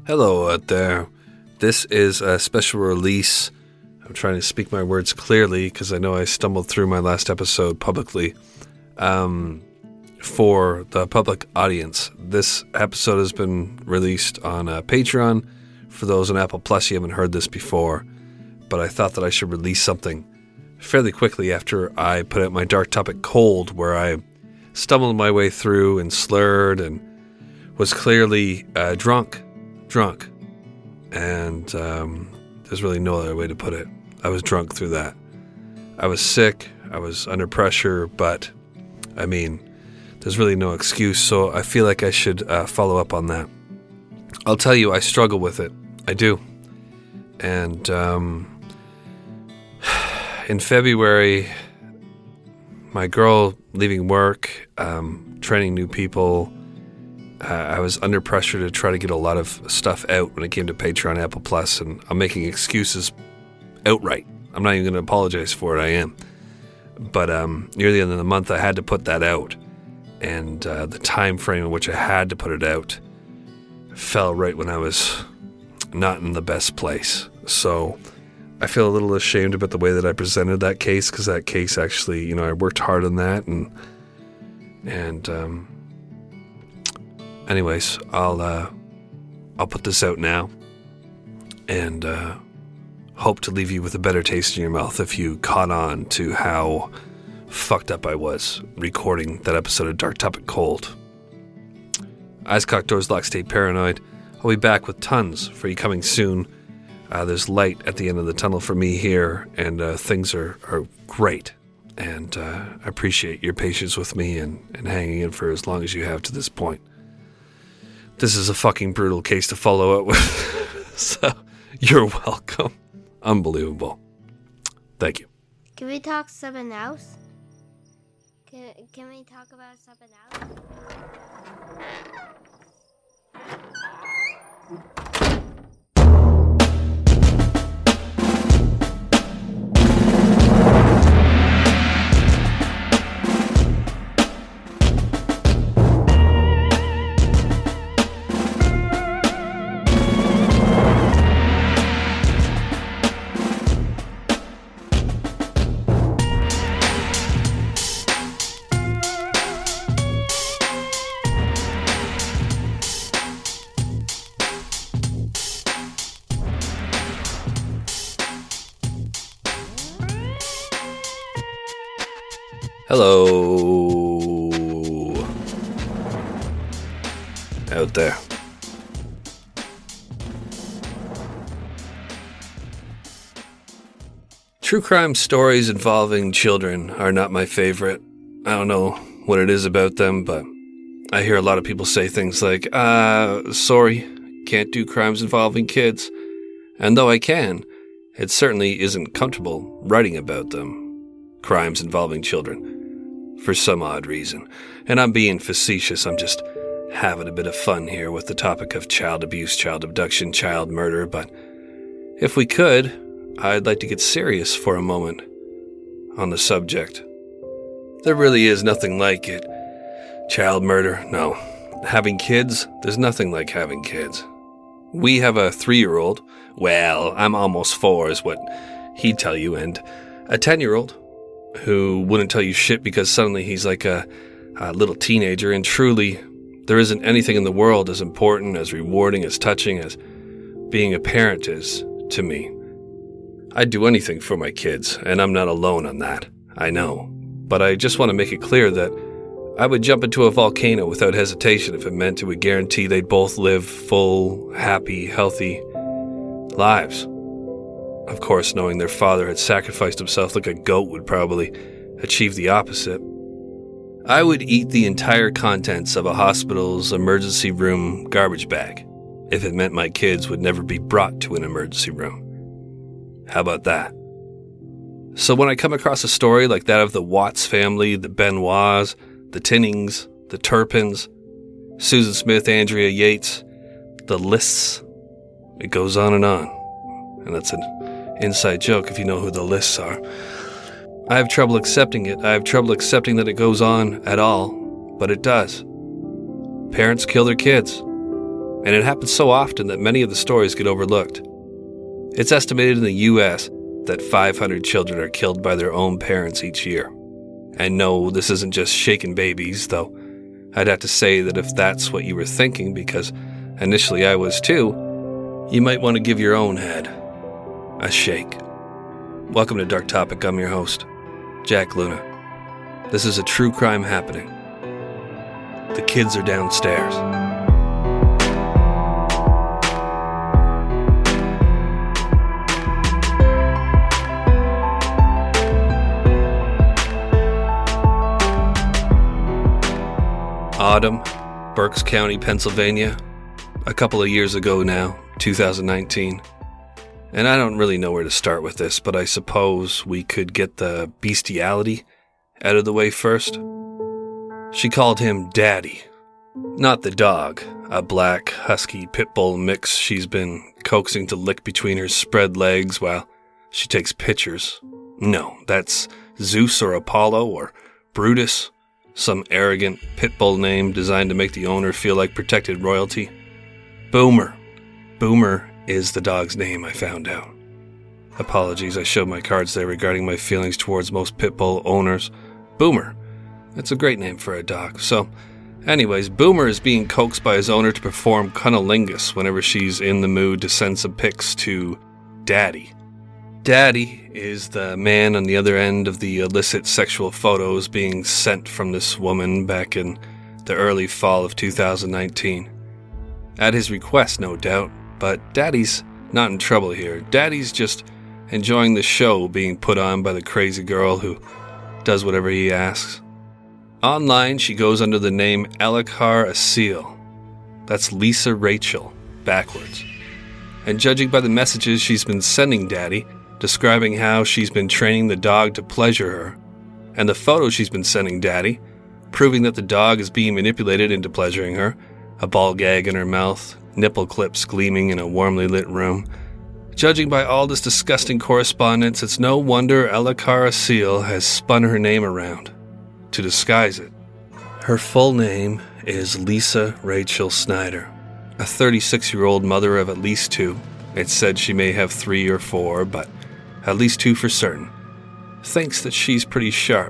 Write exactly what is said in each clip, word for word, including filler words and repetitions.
Hello out there. This is a special release. I'm trying to speak my words clearly because I know I stumbled through my last episode publicly. Um, for the public audience, this episode has been released on uh, Patreon. For those on Apple Plus, you haven't heard this before, but I thought that I should release something fairly quickly after I put out my Dark Topic Cold, where I stumbled my way through and slurred and was clearly uh, drunk. Drunk. And um, there's really no other way to put it. I was drunk through that. I was sick. I was under pressure. But, I mean, there's really no excuse. So I feel like I should uh, follow up on that. I'll tell you, I struggle with it. I do. And um, in February, my girl leaving work, um, training new people, Uh, I was under pressure to try to get a lot of stuff out when it came to Patreon, Apple Plus, and I'm making excuses outright. I'm not even going to apologize for it. I am. But um, near the end of the month, I had to put that out, and uh, the time frame in which I had to put it out fell right when I was not in the best place. So I feel a little ashamed about the way that I presented that case, because that case actually, you know, I worked hard on that, and and. Um, Anyways, I'll uh, I'll put this out now, and uh, hope to leave you with a better taste in your mouth if you caught on to how fucked up I was recording that episode of Dark Topic Cold. Eyes cocked, doors locked, stay paranoid. I'll be back with tons for you coming soon. Uh, there's light at the end of the tunnel for me here, and uh, things are, are great. And uh, I appreciate your patience with me and, and hanging in for as long as you have to this point. This is a fucking brutal case to follow up with. So, you're welcome. Unbelievable. Thank you. Can we talk something else? Can, can we talk about something else? Hello. Out there. True crime stories involving children are not my favorite. I don't know what it is about them, but I hear a lot of people say things like, uh, sorry, can't do crimes involving kids. And though I can, it certainly isn't comfortable writing about them. Crimes involving children. For some odd reason. And I'm being facetious, I'm just having a bit of fun here with the topic of child abuse, child abduction, child murder, but if we could, I'd like to get serious for a moment on the subject. There really is nothing like it. Child murder, no. Having kids, there's nothing like having kids. We have a three-year-old, well, I'm almost four is what he'd tell you, and a ten-year-old, who wouldn't tell you shit because suddenly he's like a, a little teenager, and truly, there isn't anything in the world as important, as rewarding, as touching as being a parent is to me. I'd do anything for my kids, and I'm not alone on that, I know. But I just want to make it clear that I would jump into a volcano without hesitation if it meant it would guarantee they'd both live full, happy, healthy lives. Of course, knowing their father had sacrificed himself like a goat would probably achieve the opposite. I would eat the entire contents of a hospital's emergency room garbage bag if it meant my kids would never be brought to an emergency room. How about that? So when I come across a story like that of the Watts family, the Benoits, the Tinnings, the Turpins, Susan Smith, Andrea Yates, the lists, it goes on and on. And that's an inside joke if you know who the lists are. I have trouble accepting it. I have trouble accepting that it goes on at all, but it does. Parents kill their kids. and it happens so often that many of the stories get overlooked. It's estimated in the U S that five hundred children are killed by their own parents each year. And no, this isn't just shaken babies, though I'd have to say that if that's what you were thinking, because initially I was too, you might want to give your own head a shake. Welcome to Dark Topic. I'm your host, Jack Luna. This is a true crime happening. The kids are downstairs. Autumn, Berks County, Pennsylvania. A couple of years ago now, two thousand nineteen. And I don't really know where to start with this, but I suppose we could get the bestiality out of the way first. She called him Daddy. Not the dog, a black, husky pit bull mix she's been coaxing to lick between her spread legs while she takes pictures. No, that's Zeus or Apollo or Brutus, some arrogant pit bull name designed to make the owner feel like protected royalty. Boomer. Boomer is the dog's name, I found out. Apologies, I showed my cards there regarding my feelings towards most pit bull owners. Boomer. That's a great name for a dog. So, anyways, Boomer is being coaxed by his owner to perform cunnilingus whenever she's in the mood to send some pics to Daddy. Daddy is the man on the other end of the illicit sexual photos being sent from this woman back in the early fall of two thousand nineteen. At his request, no doubt, but Daddy's not in trouble here. Daddy's just enjoying the show being put on by the crazy girl who does whatever he asks. Online, she goes under the name Elakar Asil. That's Lisa Rachel, backwards. And judging by the messages she's been sending Daddy, describing how she's been training the dog to pleasure her, and the photos she's been sending Daddy, proving that the dog is being manipulated into pleasuring her, a ball gag in her mouth, nipple clips gleaming in a warmly lit room. Judging by all this disgusting correspondence, it's no wonder Elakar Asil has spun her name around to disguise it. Her full name is Lisa Rachel Snyder, a thirty-six-year-old mother of at least two. It's said she may have three or four, but at least two for certain. Thinks that she's pretty sharp.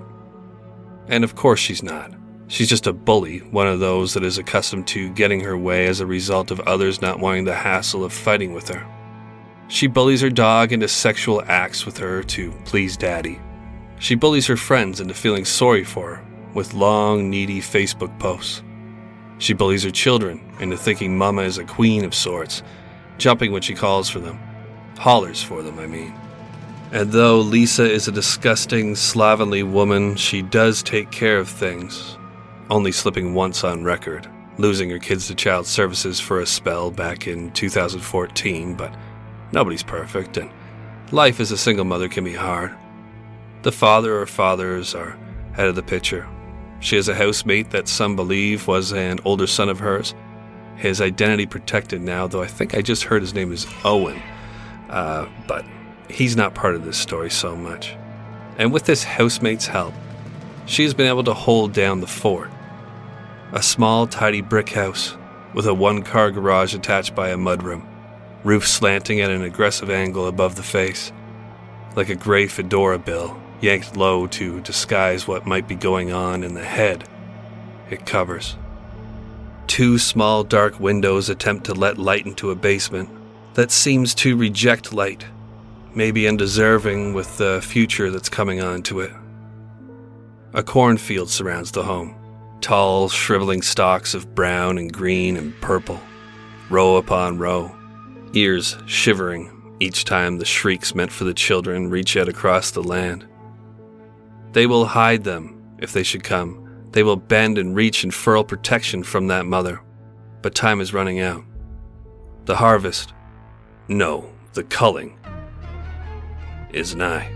And of course she's not. She's just a bully, one of those that is accustomed to getting her way as a result of others not wanting the hassle of fighting with her. She bullies her dog into sexual acts with her to please Daddy. She bullies her friends into feeling sorry for her with long, needy Facebook posts. She bullies her children into thinking Mama is a queen of sorts, jumping when she calls for them. Hollers for them, I mean. And though Lisa is a disgusting, slovenly woman, she does take care of things. Only slipping once on record, losing her kids to child services for a spell back in two thousand fourteen, but nobody's perfect, and life as a single mother can be hard. The father or fathers are out of the picture. She has a housemate that some believe was an older son of hers. His identity protected now, though I think I just heard his name is Owen, uh, but he's not part of this story so much. And with this housemate's help, she has been able to hold down the fort. A small, tidy brick house with a one-car garage attached by a mudroom, roof slanting at an aggressive angle above the face, like a gray fedora bill yanked low to disguise what might be going on in the head it covers. Two small, dark windows attempt to let light into a basement that seems to reject light, maybe undeserving with the future that's coming onto it. A cornfield surrounds the home. Tall, shriveling stalks of brown and green and purple, row upon row, ears shivering each time the shrieks meant for the children reach out across the land. They will hide them if they should come. They will bend and reach and furl protection from that mother. But time is running out. The harvest, no, the culling, is nigh.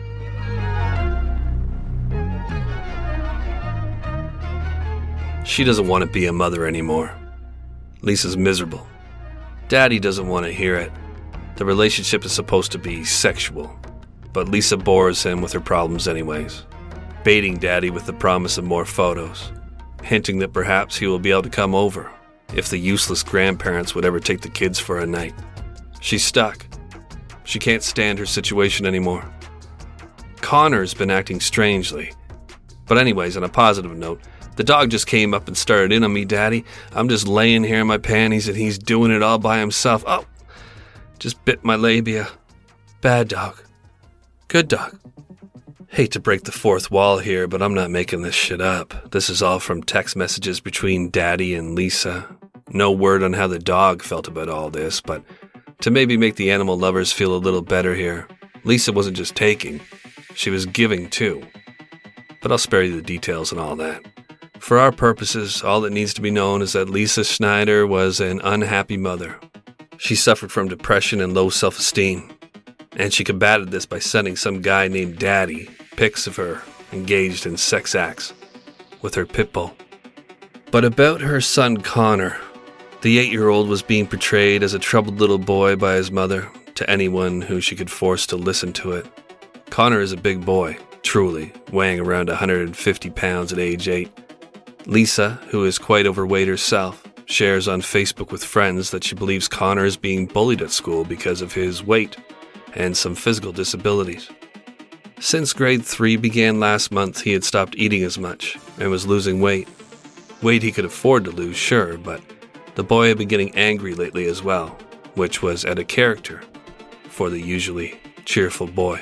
She doesn't want to be a mother anymore. Lisa's miserable. Daddy doesn't want to hear it. The relationship is supposed to be sexual, but Lisa bores him with her problems anyways, baiting Daddy with the promise of more photos, hinting that perhaps he will be able to come over if the useless grandparents would ever take the kids for a night. She's stuck. She can't stand her situation anymore. Connor's been acting strangely. But anyways, on a positive note, the dog just came up and started in on me, Daddy. I'm just laying here in my panties and he's doing it all by himself. Oh, just bit my labia. Bad dog. Good dog. Hate to break the fourth wall here, but I'm not making this shit up. This is all from text messages between Daddy and Lisa. No word on how the dog felt about all this, but to maybe make the animal lovers feel a little better here, Lisa wasn't just taking, she was giving too. But I'll spare you the details and all that. For our purposes, all that needs to be known is that Lisa Schneider was an unhappy mother. She suffered from depression and low self-esteem, and she combated this by sending some guy named Daddy pics of her engaged in sex acts with her pit bull. But about her son Connor, the eight-year-old was being portrayed as a troubled little boy by his mother to anyone who she could force to listen to it. Connor is a big boy, truly, weighing around one hundred fifty pounds at age eight. Lisa, who is quite overweight herself, shares on Facebook with friends that she believes Connor is being bullied at school because of his weight and some physical disabilities. Since grade three began last month, he had stopped eating as much and was losing weight. Weight he could afford to lose, sure, but the boy had been getting angry lately as well, which was out of character for the usually cheerful boy.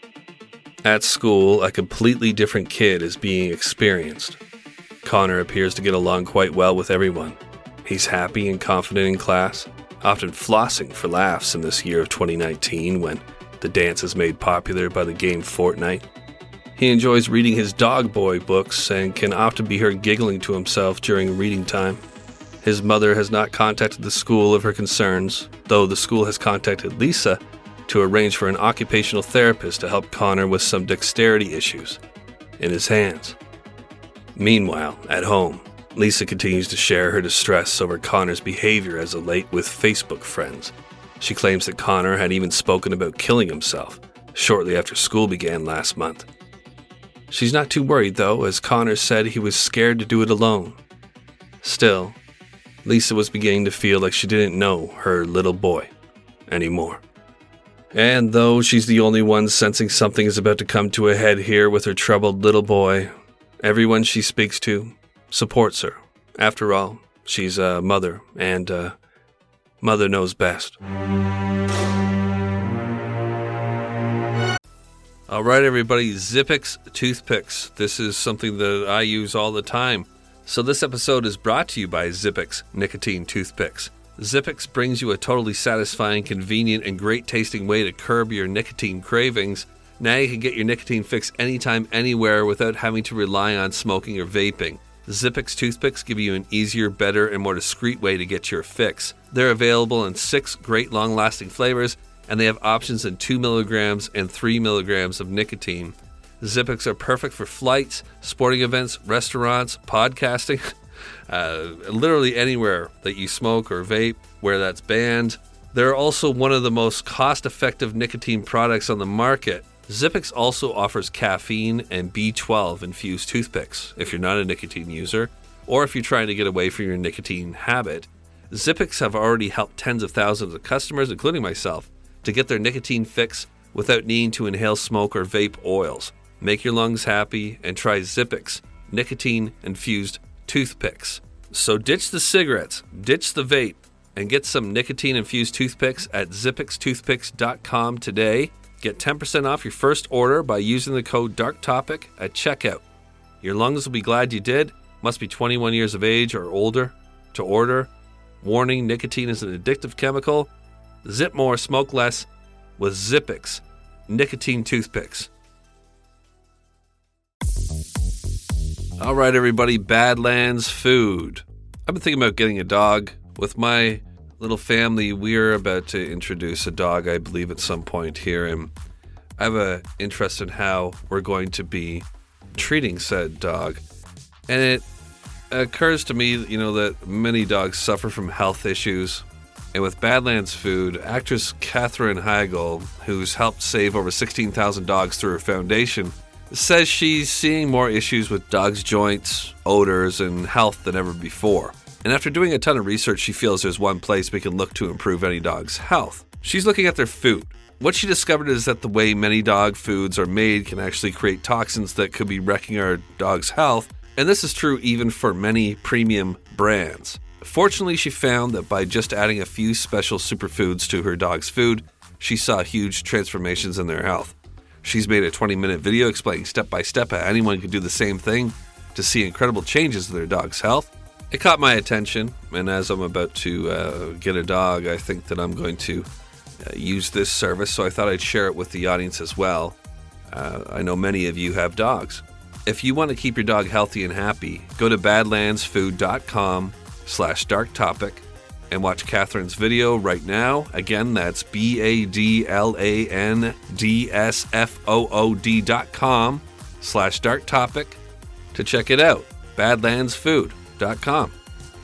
At school, a completely different kid is being experienced. Connor appears to get along quite well with everyone. He's happy and confident in class, often flossing for laughs in this year of twenty nineteen when the dance is made popular by the game Fortnite. He enjoys reading his Dog Boy books and can often be heard giggling to himself during reading time. His mother has not contacted the school of her concerns, though the school has contacted Lisa to arrange for an occupational therapist to help Connor with some dexterity issues in his hands. Meanwhile, at home, Lisa continues to share her distress over Connor's behavior as of late with Facebook friends. She claims that Connor had even spoken about killing himself shortly after school began last month. She's not too worried though, as Connor said he was scared to do it alone. Still, Lisa was beginning to feel like she didn't know her little boy anymore. And though she's the only one sensing something is about to come to a head here with her troubled little boy, everyone she speaks to supports her. After all, she's a mother, and uh, mother knows best. All right, everybody, Zippix toothpicks. This is something that I use all the time. So this episode is brought to you by Zippix nicotine toothpicks. Zippix brings you a totally satisfying, convenient, and great-tasting way to curb your nicotine cravings. Now you can get your nicotine fix anytime, anywhere without having to rely on smoking or vaping. Zippix toothpicks give you an easier, better, and more discreet way to get your fix. They're available in six great long-lasting flavors, and they have options in two milligrams and three milligrams of nicotine. Zippix are perfect for flights, sporting events, restaurants, podcasting, uh, literally anywhere that you smoke or vape, where that's banned. They're also one of the most cost-effective nicotine products on the market. Zippix also offers caffeine and B twelve infused toothpicks if you're not a nicotine user, or if you're trying to get away from your nicotine habit. Zippix have already helped tens of thousands of customers, including myself, to get their nicotine fix without needing to inhale smoke or vape oils. Make your lungs happy and try Zippix nicotine-infused toothpicks. So ditch the cigarettes, ditch the vape, and get some nicotine-infused toothpicks at zippix toothpicks dot com today. Get ten percent off your first order by using the code DARKTOPIC at checkout. Your lungs will be glad you did. Must be twenty-one years of age or older to order. Warning, nicotine is an addictive chemical. Zip more, smoke less with Zippix nicotine toothpicks. All right, everybody, Badlands food. I've been thinking about getting a dog. With my little family, we're about to introduce a dog, I believe, at some point here, and I have an interest in how we're going to be treating said dog. And it occurs to me, you know, that many dogs suffer from health issues. And with Badlands Food, actress Katherine Heigl, who's helped save over sixteen thousand dogs through her foundation, says she's seeing more issues with dogs' joints, odors, and health than ever before. And after doing a ton of research, she feels there's one place we can look to improve any dog's health. She's looking at their food. What she discovered is that the way many dog foods are made can actually create toxins that could be wrecking our dog's health, and this is true even for many premium brands. Fortunately, she found that by just adding a few special superfoods to her dog's food, she saw huge transformations in their health. She's made a twenty-minute video explaining step-by-step how anyone can do the same thing to see incredible changes in their dog's health. It caught my attention, and as I'm about to uh, get a dog, I think that I'm going to uh, use this service, so I thought I'd share it with the audience as well. Uh, I know many of you have dogs. If you want to keep your dog healthy and happy, go to badlandsfood.com slash dark topic and watch Catherine's video right now. Again, that's B-A-D-L-A-N-D-S-F-O-O-D dot com slash dark topic to check it out. badlandsfood dot com.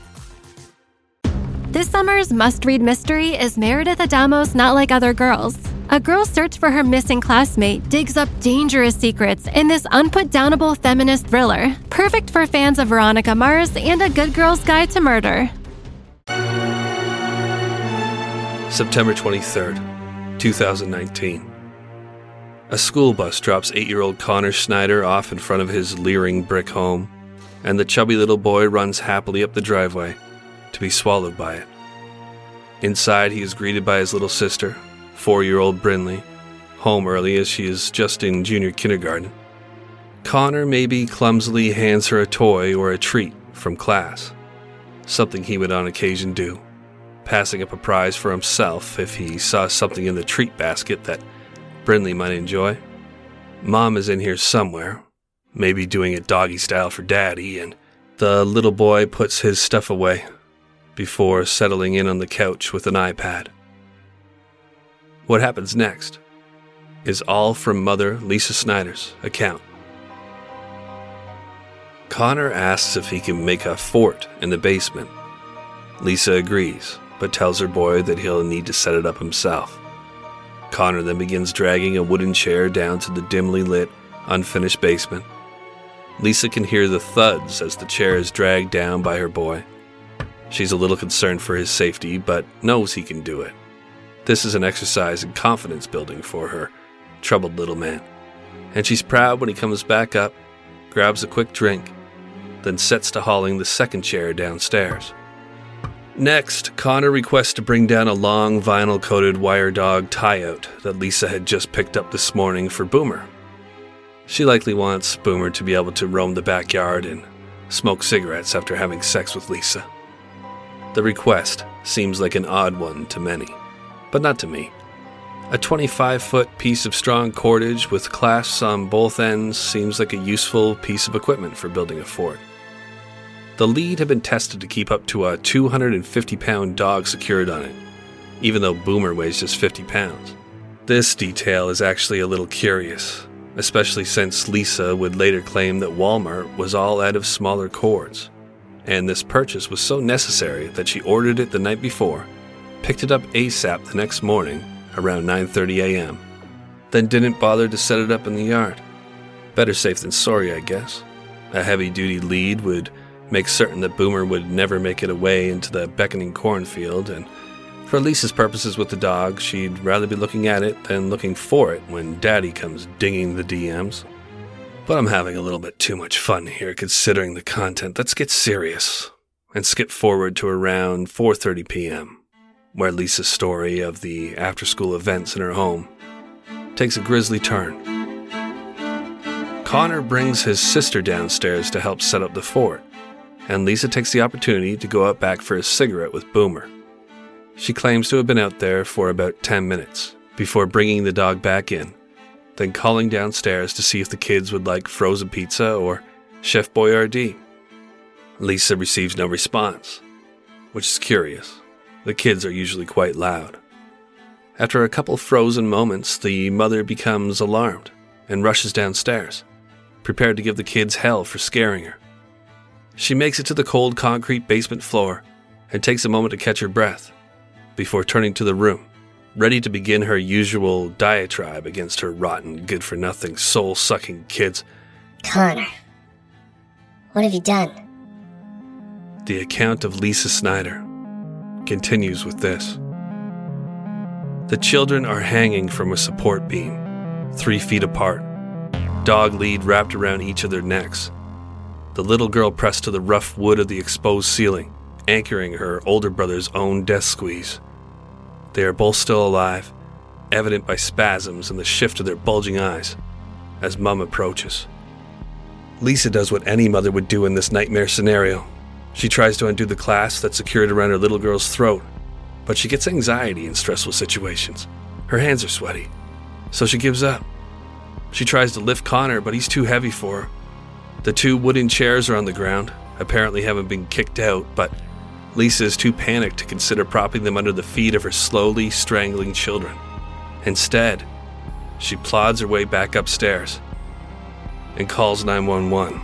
This summer's must-read mystery is Meredith Adamo's Not Like Other Girls. A girl's search for her missing classmate digs up dangerous secrets in this unput-downable feminist thriller, perfect for fans of Veronica Mars and A Good Girl's Guide to Murder. September twenty-third, twenty nineteen. A school bus drops eight-year-old Connor Schneider off in front of his leering brick home, and the chubby little boy runs happily up the driveway to be swallowed by it. Inside, he is greeted by his little sister, four-year-old Brinley, home early as she is just in junior kindergarten. Connor maybe clumsily hands her a toy or a treat from class, something he would on occasion do, passing up a prize for himself if he saw something in the treat basket that Brinley might enjoy. Mom is in here somewhere, maybe doing it doggy style for Daddy, and the little boy puts his stuff away before settling in on the couch with an iPad. What happens next is all from Mother Lisa Schneider's account. Connor asks if he can make a fort in the basement. Lisa agrees, but tells her boy that he'll need to set it up himself. Connor then begins dragging a wooden chair down to the dimly lit, unfinished basement. Lisa can hear the thuds as the chair is dragged down by her boy. She's a little concerned for his safety, but knows he can do it. This is an exercise in confidence building for her troubled little man, and she's proud when he comes back up, grabs a quick drink, then sets to hauling the second chair downstairs. Next, Connor requests to bring down a long vinyl-coated wire dog tie-out that Lisa had just picked up this morning for Boomer. She likely wants Boomer to be able to roam the backyard and smoke cigarettes after having sex with Lisa. The request seems like an odd one to many, but not to me. A twenty-five foot piece of strong cordage with clasps on both ends seems like a useful piece of equipment for building a fort. The lead had been tested to keep up to a two hundred fifty pound dog secured on it, even though Boomer weighs just fifty pounds. This detail is actually a little curious, especially since Lisa would later claim that Walmart was all out of smaller cords, and this purchase was so necessary that she ordered it the night before, picked it up ASAP the next morning around nine thirty a.m., then didn't bother to set it up in the yard. Better safe than sorry, I guess. A heavy-duty lead would make certain that Boomer would never make it away into the beckoning cornfield, and for Lisa's purposes with the dog, she'd rather be looking at it than looking for it when Daddy comes dinging the D Ms. But I'm having a little bit too much fun here considering the content. Let's get serious and skip forward to around four thirty p.m., where Lisa's story of the after-school events in her home takes a grisly turn. Connor brings his sister downstairs to help set up the fort, and Lisa takes the opportunity to go out back for a cigarette with Boomer. She claims to have been out there for about ten minutes before bringing the dog back in, then calling downstairs to see if the kids would like frozen pizza or Chef Boyardee. Lisa receives no response, which is curious. The kids are usually quite loud. After a couple frozen moments, the mother becomes alarmed and rushes downstairs, prepared to give the kids hell for scaring her. She makes it to the cold concrete basement floor and takes a moment to catch her breath before turning to the room, ready to begin her usual diatribe against her rotten, good-for-nothing, soul-sucking kids. Connor, what have you done? The account of Lisa Snyder continues with this. The children are hanging from a support beam, three feet apart, dog lead wrapped around each of their necks. The little girl pressed to the rough wood of the exposed ceiling, anchoring her older brother's own death squeeze. They are both still alive, evident by spasms and the shift of their bulging eyes, as Mum approaches. Lisa does what any mother would do in this nightmare scenario. She tries to undo the clasp that's secured around her little girl's throat, but she gets anxiety in stressful situations. Her hands are sweaty, so she gives up. She tries to lift Connor, but he's too heavy for her. The two wooden chairs are on the ground, apparently haven't been kicked out, but Lisa is too panicked to consider propping them under the feet of her slowly strangling children. Instead, she plods her way back upstairs and calls nine one one.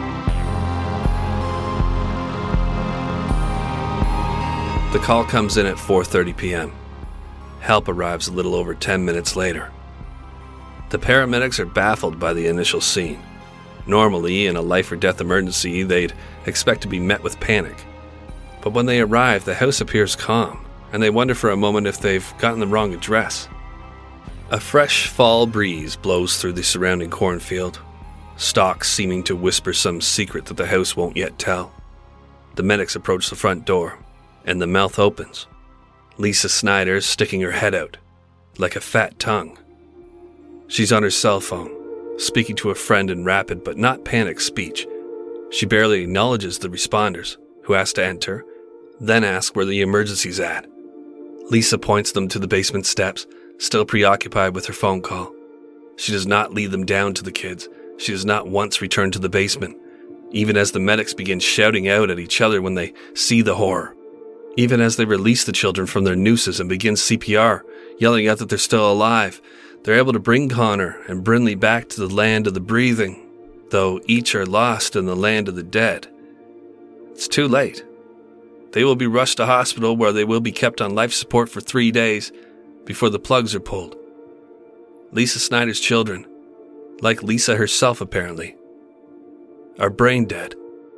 The call comes in at four thirty p.m. Help arrives a little over ten minutes later. The paramedics are baffled by the initial scene. Normally, in a life-or-death emergency, they'd expect to be met with panic. But when they arrive, the house appears calm, and they wonder for a moment if they've gotten the wrong address. A fresh fall breeze blows through the surrounding cornfield, stalks seeming to whisper some secret that the house won't yet tell. The medics approach the front door, and the mouth opens. Lisa Snyder is sticking her head out, like a fat tongue. She's on her cell phone, speaking to a friend in rapid but not panicked speech. She barely acknowledges the responders, who ask to enter, then ask where the emergency's at. Lisa points them to the basement steps, still preoccupied with her phone call. She does not lead them down to the kids. She does not once return to the basement, even as the medics begin shouting out at each other when they see the horror. Even as they release the children from their nooses and begin C P R, yelling out that they're still alive, they're able to bring Connor and Brinley back to the land of the breathing, though each are lost in the land of the dead. It's too late. They will be rushed to hospital where they will be kept on life support for three days before the plugs are pulled. Lisa Snyder's children, like Lisa herself apparently, are brain dead.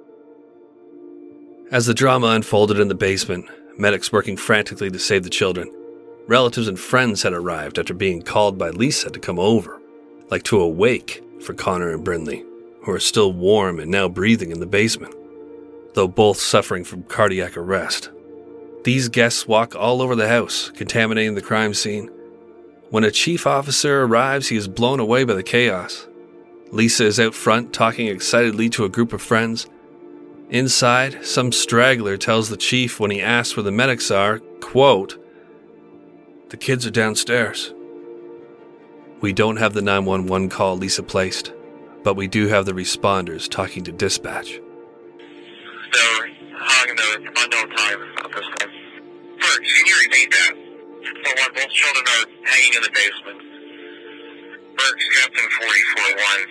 As the drama unfolded in the basement, medics working frantically to save the children, relatives and friends had arrived after being called by Lisa to come over, like to a wake for Connor and Brinley, who are still warm and now breathing in the basement, though both suffering from cardiac arrest. These guests walk all over the house, contaminating the crime scene. When a chief officer arrives, he is blown away by the chaos. Lisa is out front talking excitedly to a group of friends. Inside, some straggler tells the chief when he asks where the medics are, quote, "The kids are downstairs." We don't have the nine one one call Lisa placed, but we do have the responders talking to dispatch. They're hung the unknown time at this time. First, can you repeat that? So when both children are hanging in the basement. Burke's Captain forty-four one.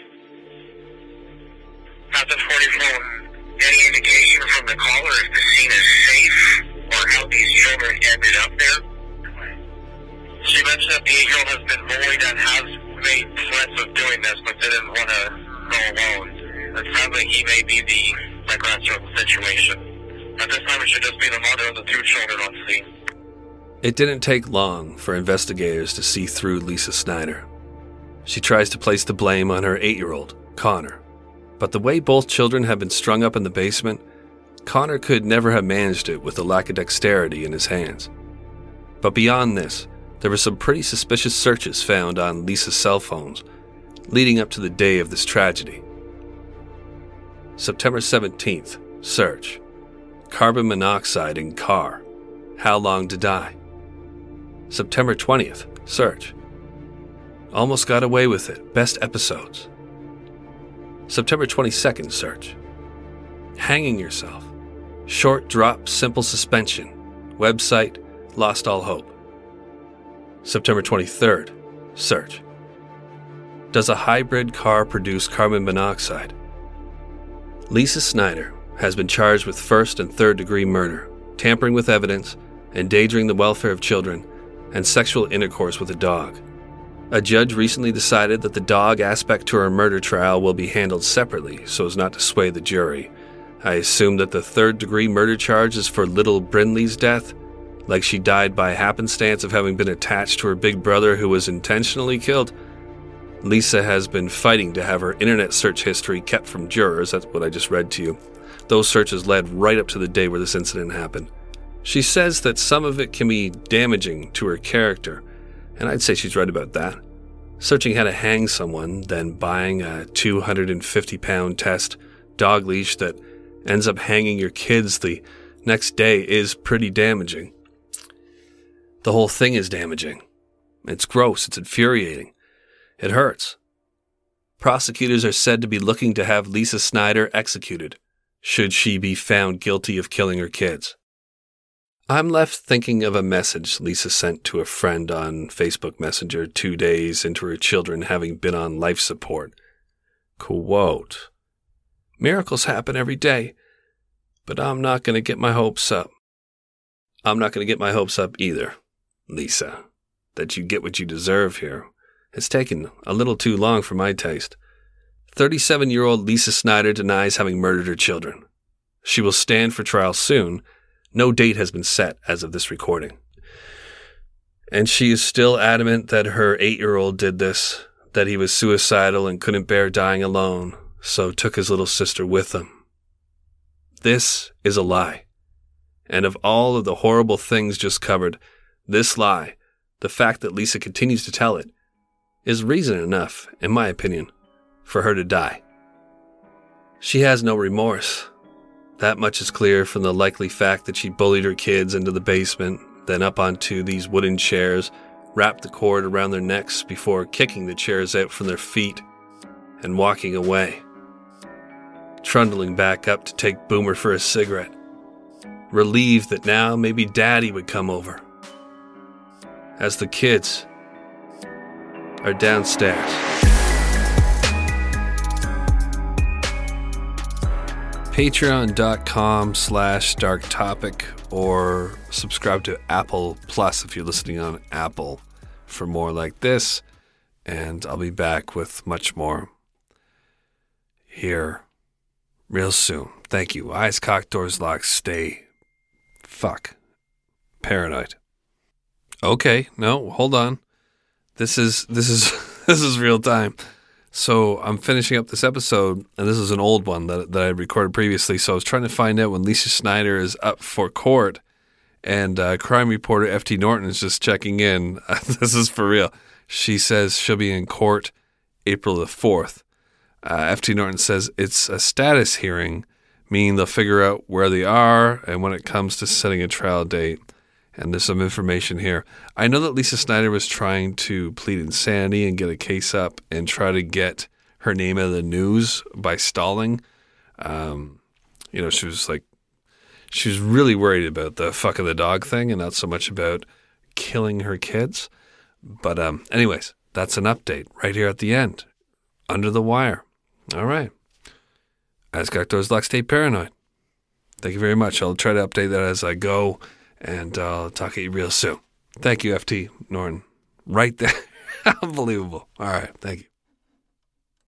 Captain forty-four, any indication from the caller if the scene is safe or how these children ended up there? She mentioned that the eight-year-old has been bullied and has made threats of doing this, but didn't want to go alone. It sounds like he may be the aggressor of the situation. At this time, it should just be the mother of the two children on scene. It didn't take long for investigators to see through Lisa Snyder. She tries to place the blame on her eight-year-old, Connor. But the way both children have been strung up in the basement, Connor could never have managed it with the lack of dexterity in his hands. But beyond this, there were some pretty suspicious searches found on Lisa's cell phones, leading up to the day of this tragedy. September seventeenth, search. Carbon monoxide in car. How long to die? September twentieth, search. Almost got away with it. Best episodes. September twenty-second, search. Hanging yourself. Short drop, simple suspension. Website, lost all hope. September twenty-third, search. Does a hybrid car produce carbon monoxide? Lisa Snyder has been charged with first and third degree murder, tampering with evidence, endangering the welfare of children, and sexual intercourse with a dog. A judge recently decided that the dog aspect to her murder trial will be handled separately so as not to sway the jury, I assume that the third-degree murder charge is for little Brinley's death, like she died by happenstance of having been attached to her big brother who was intentionally killed. Lisa has been fighting to have her internet search history kept from jurors. That's what I just read to you. Those searches led right up to the day where this incident happened. She says that some of it can be damaging to her character, and I'd say she's right about that. Searching how to hang someone, then buying a two hundred fifty pound test dog leash that ends up hanging your kids the next day is pretty damaging. The whole thing is damaging. It's gross. It's infuriating. It hurts. Prosecutors are said to be looking to have Lisa Snyder executed, should she be found guilty of killing her kids. I'm left thinking of a message Lisa sent to a friend on Facebook Messenger two days into her children having been on life support. Quote, "Miracles happen every day, but I'm not going to get my hopes up. I'm not going to get my hopes up either, Lisa, that you get what you deserve here. It's taken a little too long for my taste." thirty-seven-year-old Lisa Snyder denies having murdered her children. She will stand for trial soon. No date has been set as of this recording. And she is still adamant that her eight-year-old did this, that he was suicidal and couldn't bear dying alone, so took his little sister with him. This is a lie. And of all of the horrible things just covered, this lie, the fact that Lisa continues to tell it, is reason enough, in my opinion, for her to die. She has no remorse. That much is clear from the likely fact that she bullied her kids into the basement, then up onto these wooden chairs, wrapped the cord around their necks before kicking the chairs out from their feet and walking away, trundling back up to take Boomer for a cigarette, relieved that now maybe Daddy would come over, as the kids are downstairs. Patreon.com slash Dark Topic, or subscribe to Apple Plus if you're listening on Apple for more like this, and I'll be back with much more here real soon. Thank you. Eyes cocked, doors locked. Stay fuck paranoid. Okay, no, hold on. This is this is this is real time. So I'm finishing up this episode, and this is an old one that that I recorded previously. So I was trying to find out when Lisa Snyder is up for court, and uh, crime reporter F T Norton is just checking in. This is for real. She says she'll be in court April the fourth. Uh, F T Norton says it's a status hearing, meaning they'll figure out where they are and when it comes to setting a trial date. And there's some information here. I know that Lisa Snyder was trying to plead insanity and get a case up and try to get her name out of the news by stalling. Um, you know, she was like, she was really worried about the fuck of the dog thing and not so much about killing her kids. But um, anyways, that's an update right here at the end. Under the wire. All right. Eyes cocked, doors locked, stay paranoid. Thank you very much. I'll try to update that as I go. And I'll talk to you real soon. Thank you, F T Norton. Right there. Unbelievable. All right. Thank you.